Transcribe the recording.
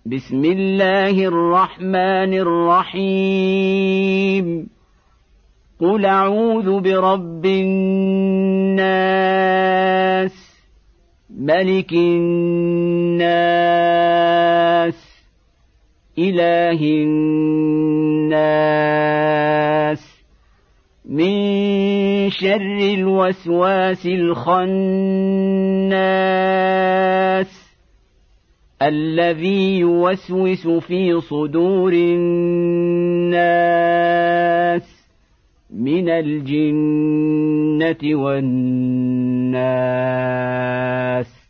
بسم الله الرحمن الرحيم قل أعوذ برب الناس ملك الناس إله الناس من شر الوسواس الخناس الذي يوسوس في صدور الناس من الجنة والناس.